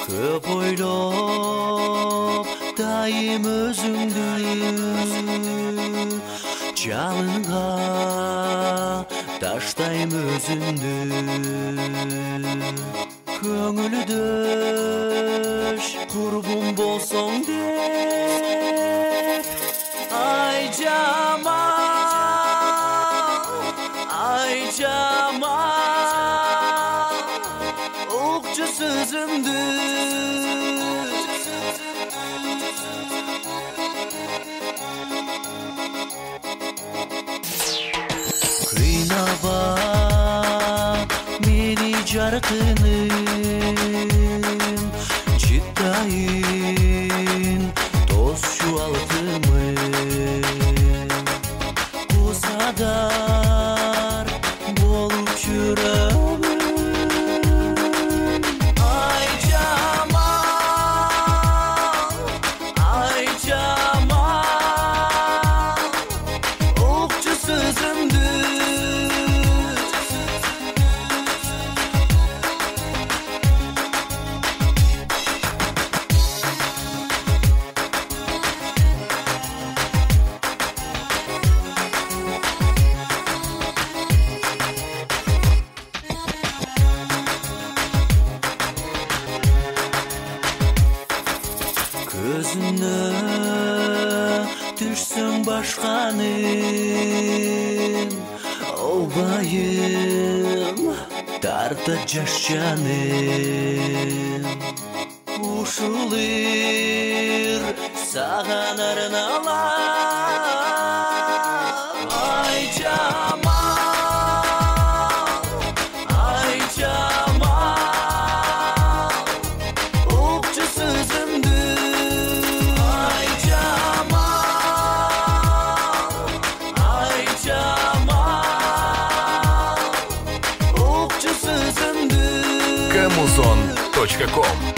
Көп ойлоп дайым өзүңдү, жалынга таштайм өзүмдү. Көңүлдөш курбум болсоң деп, ай жаман, укчу сөзүмдү. Кыйнаба мени жаркыным, чыттайын тосчу алтымын. Кусадар болуп жүрөмүн. Ай жаман, укчу сөзүмдү. Көзүнө түшсөң башканын, албайым тартат жаш жаным. Ушул ыр саган арналам. Ай жаман, укчу сөзүмдү. Камузон.ком